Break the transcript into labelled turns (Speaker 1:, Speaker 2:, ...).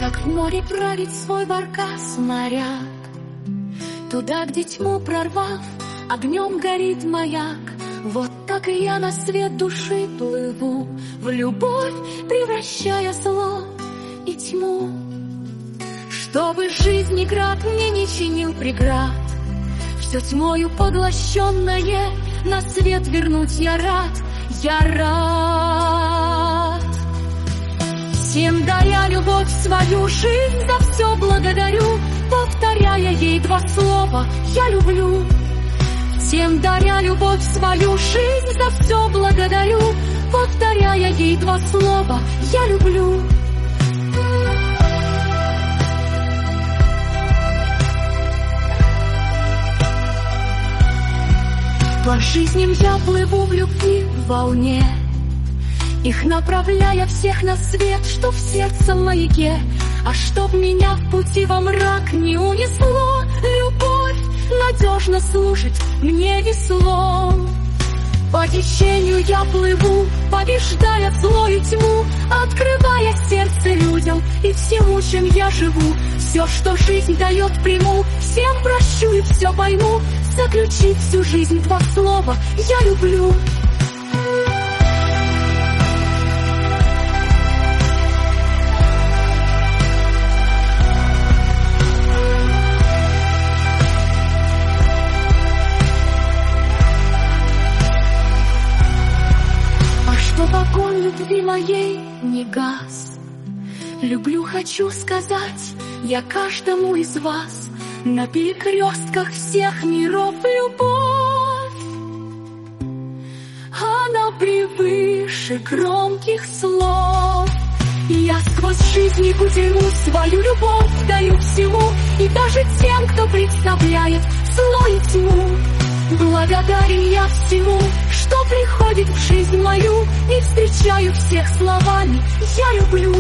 Speaker 1: как в море править свой баркас моряк. Туда, где тьму прорвав, огнем горит маяк. Вот так и я на свет души плыву, в любовь превращая зло и тьму. Чтобы жизни град мне не чинил преград, все тьмою поглощенное на свет вернуть я рад, я рад. Всем даря любовь свою, жизнь за все благодарю, повторяя ей два слова «я люблю». Всем даря любовь свою, жизнь за все благодарю, повторяя ей два слова «я люблю». По жизням я плыву в любви в волне, их направляя всех на свет, что в сердце маяке. А чтоб меня в пути во мрак не унесло, любовь надежно служит мне веслом. По течению я плыву, побеждая зло и тьму, открывая сердце людям и всему, чем я живу. Все, что жизнь дает, приму, всем прощу и все пойму, заключив всю жизнь два слова «я люблю». Чтоб огонь любви моей не гас, люблю, хочу сказать я каждому из вас. На перекрестках всех миров любовь, она превыше громких слов. Я сквозь жизнь путину свою любовь даю всему, и даже тем, кто представляет зло и тьму. Благодарен я всему, что приходит в жизнь мою, и встречаю всех словами «я люблю».